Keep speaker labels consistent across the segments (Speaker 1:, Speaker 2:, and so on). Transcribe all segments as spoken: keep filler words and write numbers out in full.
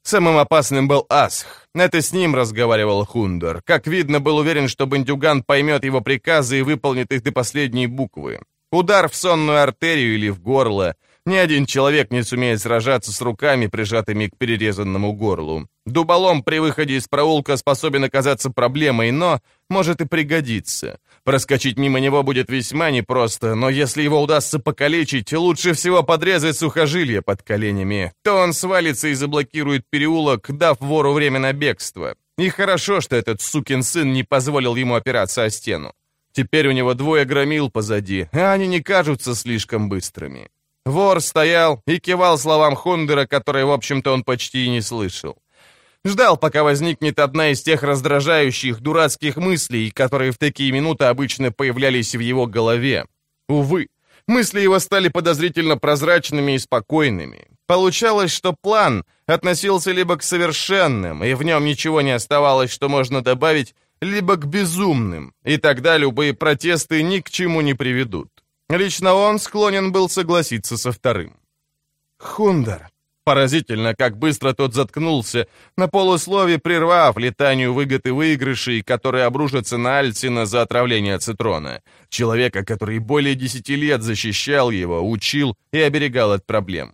Speaker 1: Самым опасным был Асх. Это с ним разговаривал Хундер. Как видно, был уверен, что бандюган поймет его приказы и выполнит их до последней буквы. Удар в сонную артерию или в горло. Ни один человек не сумеет сражаться с руками, прижатыми к перерезанному горлу. Дуболом при выходе из проулка способен оказаться проблемой, но может и пригодиться. Проскочить мимо него будет весьма непросто, но если его удастся покалечить, лучше всего подрезать сухожилия под коленями. То он свалится и заблокирует переулок, дав вору время на бегство. И хорошо, что этот сукин сын не позволил ему опираться о стену. Теперь у него двое громил позади, а они не кажутся слишком быстрыми. Вор стоял и кивал словам Хундера, которые, в общем-то, он почти и не слышал. Ждал, пока возникнет одна из тех раздражающих, дурацких мыслей, которые в такие минуты обычно появлялись в его голове. Увы, мысли его стали подозрительно прозрачными и спокойными. Получалось, что план относился либо к совершенным, и в нем ничего не оставалось, что можно добавить, либо к безумным, и тогда любые протесты ни к чему не приведут. Лично он склонен был согласиться со вторым. «Хундер». Поразительно, как быстро тот заткнулся, на полуслове прервав летанию выгод и выигрышей, которые обрушатся на Альцина за отравление Цитрона, человека, который более десяти лет защищал его, учил и оберегал от проблем.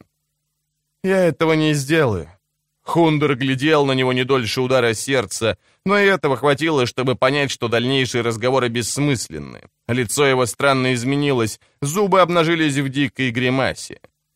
Speaker 1: «Я этого не сделаю». Хундер глядел на него не дольше удара сердца, но и этого хватило, чтобы понять, что дальнейшие разговоры бессмысленны. Лицо его странно изменилось, зубы обнажились в дикой гримасе.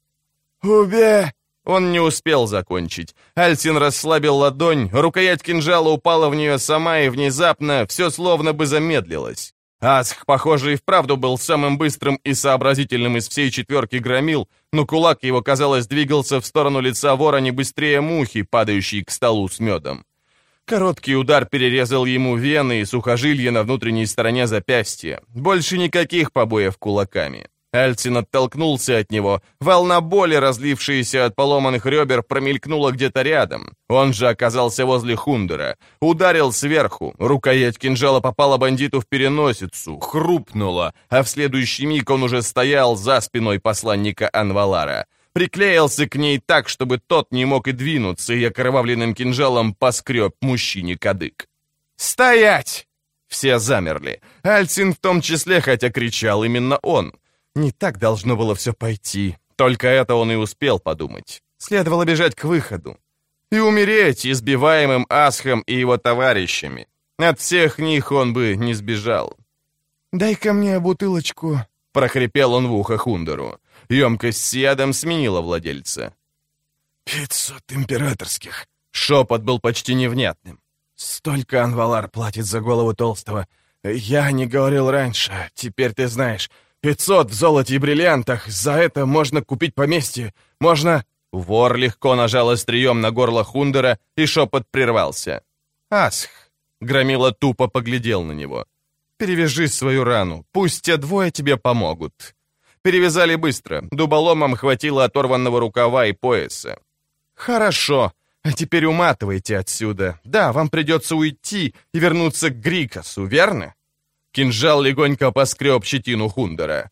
Speaker 1: «Убей!» Он не успел закончить. Альцин расслабил ладонь, рукоять кинжала упала в нее сама, и внезапно все словно бы замедлилось. Асх, похоже, и вправду был самым быстрым и сообразительным из всей четверки громил, но кулак его, казалось, двигался в сторону лица вора не быстрее мухи, падающей к столу с медом. Короткий удар перерезал ему вены и сухожилия на внутренней стороне запястья. Больше никаких побоев кулаками. Альцин оттолкнулся от него. Волна боли, разлившаяся от поломанных ребер, промелькнула где-то рядом. Он же оказался возле Хундера. Ударил сверху. Рукоять кинжала попала бандиту в переносицу, хрупнула, а в следующий миг он уже стоял за спиной посланника Анвалара. Приклеился к ней так, чтобы тот не мог и двинуться, и окровавленным кинжалом поскреб мужчине кадык. «Стоять!» Все замерли. Альцин в том числе, хотя кричал именно он. Не так должно было все пойти. Только это он и успел подумать. Следовало бежать к выходу. И умереть, избиваемым Асхом и его товарищами. От всех них он бы не сбежал. «Дай-ка мне бутылочку», — прохрипел он в ухо Хундеру. Емкость с ядом сменила владельца. «Пятьсот императорских». Шепот был почти невнятным. «Столько Анвалар платит за голову толстого. Я не говорил раньше, теперь ты знаешь. Пятьсот в золоте и бриллиантах. За это можно купить поместье. Можно...» Вор легко нажал острием на горло Хундера, и шепот прервался. «Асх!» Громила тупо поглядел на него. «Перевяжи свою рану. Пусть те двое тебе помогут». Перевязали быстро. Дуболомом хватило оторванного рукава и пояса. «Хорошо. А теперь уматывайте отсюда. Да, вам придется уйти и вернуться к Грикасу, верно?» Кинжал легонько поскреб щетину Хундера.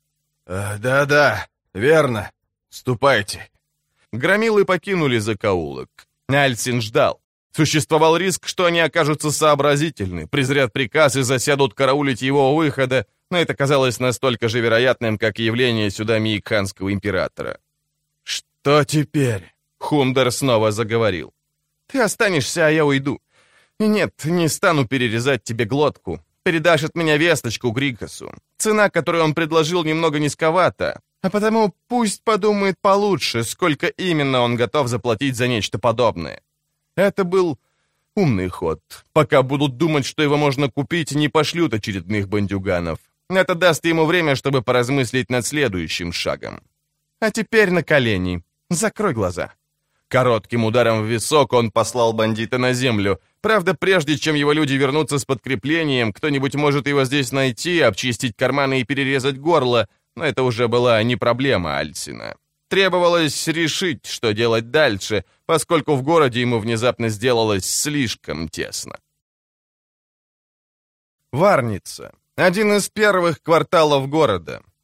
Speaker 1: «Да-да, верно. Ступайте». Громилы покинули закоулок. Альцин ждал. Существовал риск, что они окажутся сообразительны, презрят приказ и засядут караулить его у выхода, но это казалось настолько же вероятным, как явление сюда миикханского императора. «Что теперь?» — Хундер снова заговорил. «Ты останешься, а я уйду. И нет, не стану перерезать тебе глотку. Передашь от меня весточку Грикасу. Цена, которую он предложил, немного низковата, а потому пусть подумает получше, сколько именно он готов заплатить за нечто подобное». Это был умный ход. Пока будут думать, что его можно купить, не пошлют очередных бандюганов. Это даст ему время, чтобы поразмыслить над следующим шагом. А теперь на колени. Закрой глаза. Коротким ударом в висок он послал бандита на землю. Правда, прежде чем его люди вернутся с подкреплением, кто-нибудь может его здесь найти, обчистить карманы и перерезать горло, но это уже была не проблема Альцина. Требовалось решить, что делать дальше, поскольку в городе ему внезапно сделалось слишком тесно. Варница. Один из первых кварталов города.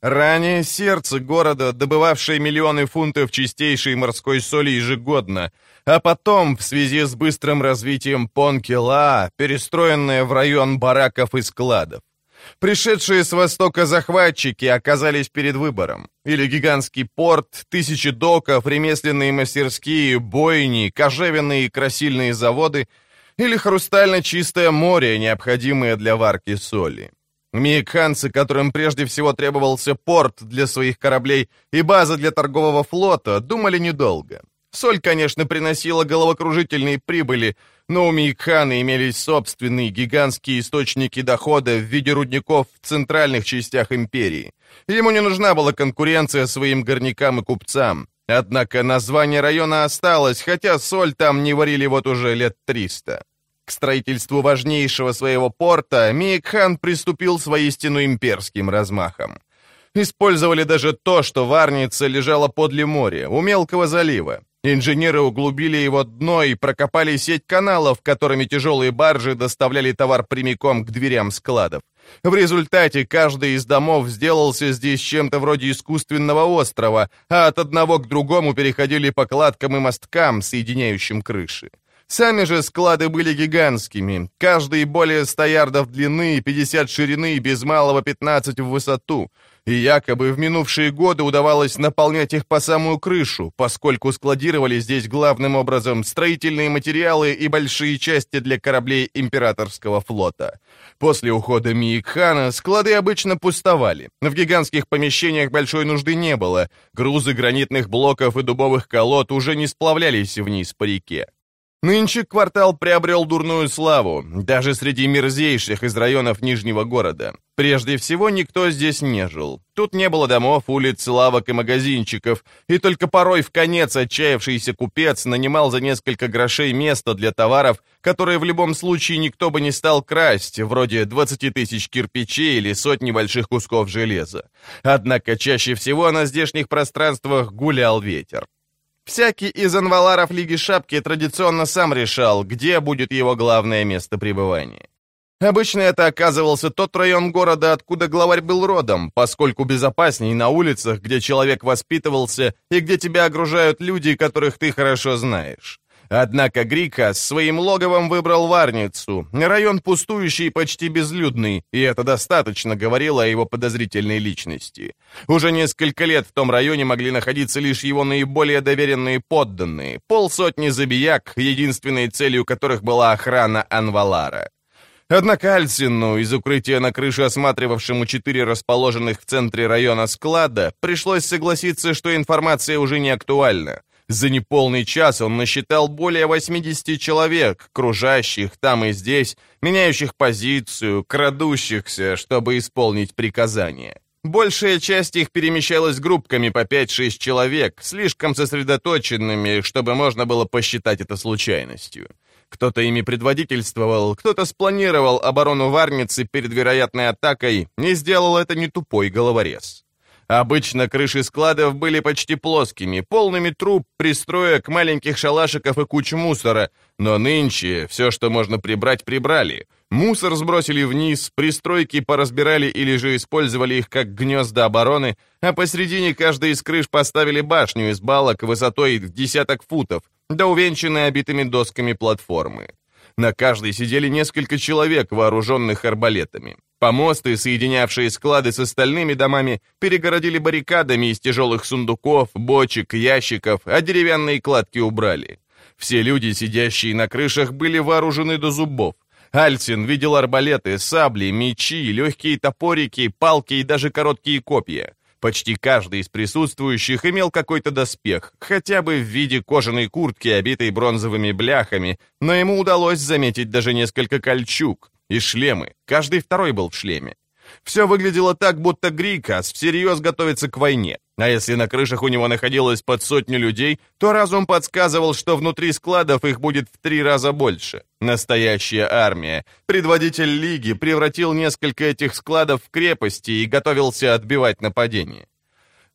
Speaker 1: Ранее сердце города, добывавшее миллионы фунтов чистейшей морской соли ежегодно, а потом, в связи с быстрым развитием Понкела, перестроенное в район бараков и складов. Пришедшие с востока захватчики оказались перед выбором. Или гигантский порт, тысячи доков, ремесленные мастерские, бойни, кожевенные и красильные заводы, или хрустально чистое море, необходимое для варки соли. Миикханцы, которым прежде всего требовался порт для своих кораблей и база для торгового флота, думали недолго. Соль, конечно, приносила головокружительные прибыли, но у Миикхана имелись собственные гигантские источники дохода в виде рудников в центральных частях империи. Ему не нужна была конкуренция своим горнякам и купцам. Однако название района осталось, хотя соль там не варили вот уже лет триста. К строительству важнейшего своего порта Миикхан приступил с воистину имперским размахом. Использовали даже то, что Варница лежала подле моря, у мелкого залива. Инженеры углубили его дно и прокопали сеть каналов, которыми тяжелые баржи доставляли товар прямиком к дверям складов. В результате каждый из домов сделался здесь чем-то вроде искусственного острова, а от одного к другому переходили по кладкам и мосткам, соединяющим крыши. Сами же склады были гигантскими, каждый более ста ярдов длины, пятьдесят ширины и без малого пятнадцать в высоту, и якобы в минувшие годы удавалось наполнять их по самую крышу, поскольку складировали здесь главным образом строительные материалы и большие части для кораблей императорского флота. После ухода Миикхана склады обычно пустовали, в гигантских помещениях большой нужды не было, грузы гранитных блоков и дубовых колод уже не сплавлялись вниз по реке. Нынче квартал приобрел дурную славу, даже среди мерзейших из районов Нижнего города. Прежде всего, никто здесь не жил. Тут не было домов, улиц, лавок и магазинчиков, и только порой вконец отчаявшийся купец нанимал за несколько грошей место для товаров, которые в любом случае никто бы не стал красть, вроде двадцати тысяч кирпичей или сотни больших кусков железа. Однако чаще всего на здешних пространствах гулял ветер. Всякий из анваларов Лиги Шапки традиционно сам решал, где будет его главное место пребывания. Обычно это оказывался тот район города, откуда главарь был родом, поскольку безопасней на улицах, где человек воспитывался и где тебя окружают люди, которых ты хорошо знаешь. Однако Грика с своим логовом выбрал Варницу, район пустующий и почти безлюдный, и это достаточно говорило о его подозрительной личности. Уже несколько лет в том районе могли находиться лишь его наиболее доверенные подданные, полсотни забияк, единственной целью которых была охрана Анвалара. Однако Альсину, из укрытия на крыше осматривавшему четыре расположенных в центре района склада, пришлось согласиться, что информация уже не актуальна. За неполный час он насчитал более восьмидесяти человек, кружащих там и здесь, меняющих позицию, крадущихся, чтобы исполнить приказания. Большая часть их перемещалась группками по пять-шесть человек, слишком сосредоточенными, чтобы можно было посчитать это случайностью. Кто-то ими предводительствовал, кто-то спланировал оборону Варницы перед вероятной атакой и сделал это не тупой головорез. Обычно крыши складов были почти плоскими, полными труб, пристроек, маленьких шалашиков и куч мусора, но нынче все, что можно прибрать, прибрали. Мусор сбросили вниз, пристройки поразбирали или же использовали их как гнезда обороны, а посредине каждой из крыш поставили башню из балок высотой в десяток футов, да увенчанные обитыми досками платформы. На каждой сидели несколько человек, вооруженных арбалетами. Помосты, соединявшие склады с остальными домами, перегородили баррикадами из тяжелых сундуков, бочек, ящиков, а деревянные кладки убрали. Все люди, сидящие на крышах, были вооружены до зубов. Альсин видел арбалеты, сабли, мечи, легкие топорики, палки и даже короткие копья. Почти каждый из присутствующих имел какой-то доспех, хотя бы в виде кожаной куртки, обитой бронзовыми бляхами, но ему удалось заметить даже несколько кольчуг и шлемы. Каждый второй был в шлеме. Все выглядело так, будто Грикас всерьез готовится к войне. А если на крышах у него находилось под сотню людей, то разум подсказывал, что внутри складов их будет в три раза больше. Настоящая армия. Предводитель Лиги превратил несколько этих складов в крепости и готовился отбивать нападение.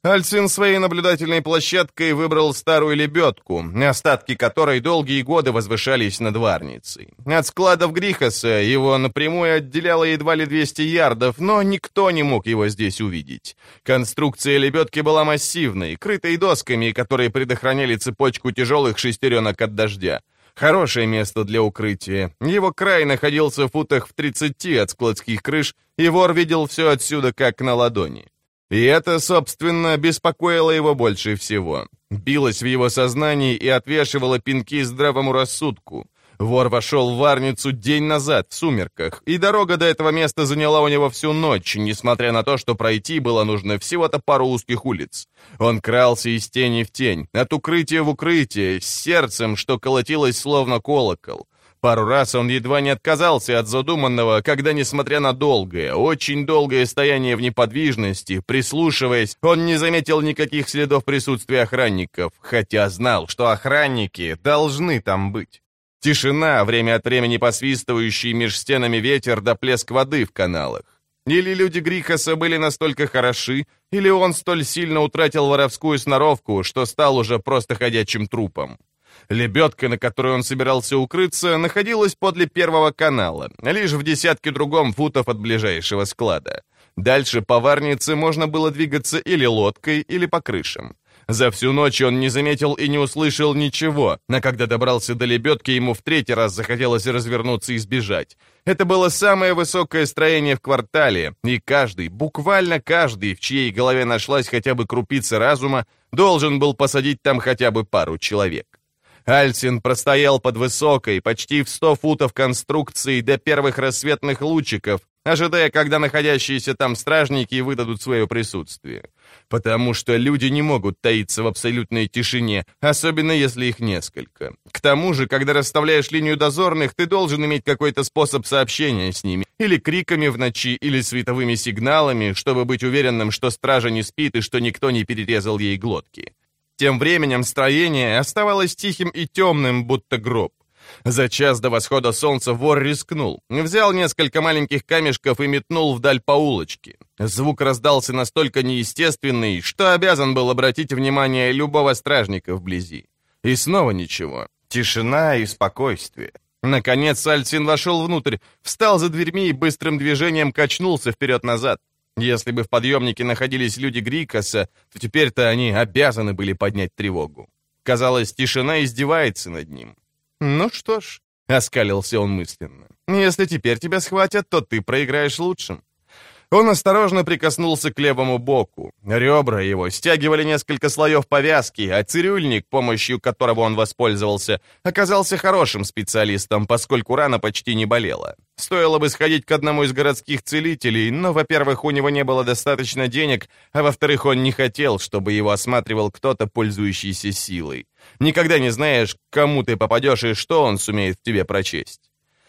Speaker 1: Альцин своей наблюдательной площадкой выбрал старую лебедку, остатки которой долгие годы возвышались над Варницей. От складов Грихоса его напрямую отделяло едва ли двести ярдов, но никто не мог его здесь увидеть. Конструкция лебедки была массивной, крытой досками, которые предохраняли цепочку тяжелых шестеренок от дождя. Хорошее место для укрытия. Его край находился в футах в тридцати от складских крыш, и вор видел все отсюда как на ладони. И это, собственно, беспокоило его больше всего. Билось в его сознании и отвешивало пинки здравому рассудку. Вор вошел в Варницу день назад, в сумерках, и дорога до этого места заняла у него всю ночь, несмотря на то, что пройти было нужно всего-то пару узких улиц. Он крался из тени в тень, от укрытия в укрытие, с сердцем, что колотилось словно колокол. Пару раз он едва не отказался от задуманного, когда, несмотря на долгое, очень долгое стояние в неподвижности, прислушиваясь, он не заметил никаких следов присутствия охранников, хотя знал, что охранники должны там быть. Тишина, время от времени посвистывающий меж стенами ветер да плеск воды в каналах. Или люди Грихоса были настолько хороши, или он столь сильно утратил воровскую сноровку, что стал уже просто ходячим трупом. Лебедка, на которой он собирался укрыться, находилась подле первого канала, лишь в десятке другом футов от ближайшего склада. Дальше по Варнице можно было двигаться или лодкой, или по крышам. За всю ночь он не заметил и не услышал ничего, но когда добрался до лебедки, ему в третий раз захотелось развернуться и сбежать. Это было самое высокое строение в квартале, и каждый, буквально каждый, в чьей голове нашлась хотя бы крупица разума, должен был посадить там хотя бы пару человек. Альцин простоял под высокой, почти в сто футов конструкции до первых рассветных лучиков, ожидая, когда находящиеся там стражники выдадут свое присутствие. Потому что люди не могут таиться в абсолютной тишине, особенно если их несколько. К тому же, когда расставляешь линию дозорных, ты должен иметь какой-то способ сообщения с ними, или криками в ночи, или световыми сигналами, чтобы быть уверенным, что стража не спит и что никто не перерезал ей глотки. Тем временем строение оставалось тихим и темным, будто гроб. За час до восхода солнца вор рискнул, взял несколько маленьких камешков и метнул вдаль по улочке. Звук раздался настолько неестественный, что обязан был обратить внимание любого стражника вблизи. И снова ничего. Тишина и спокойствие. Наконец Альцин вошел внутрь, встал за дверьми и быстрым движением качнулся вперед-назад. Если бы в подъемнике находились люди Грихоса, то теперь-то они обязаны были поднять тревогу. Казалось, тишина издевается над ним. «Ну что ж», — оскалился он мысленно, — «если теперь тебя схватят, то ты проиграешь лучшим». Он осторожно прикоснулся к левому боку. Ребра его стягивали несколько слоев повязки, а цирюльник, помощью которого он воспользовался, оказался хорошим специалистом, поскольку рана почти не болела. Стоило бы сходить к одному из городских целителей, но, во-первых, у него не было достаточно денег, а во-вторых, он не хотел, чтобы его осматривал кто-то, пользующийся силой. Никогда не знаешь, к кому ты попадешь и что он сумеет в тебе прочесть.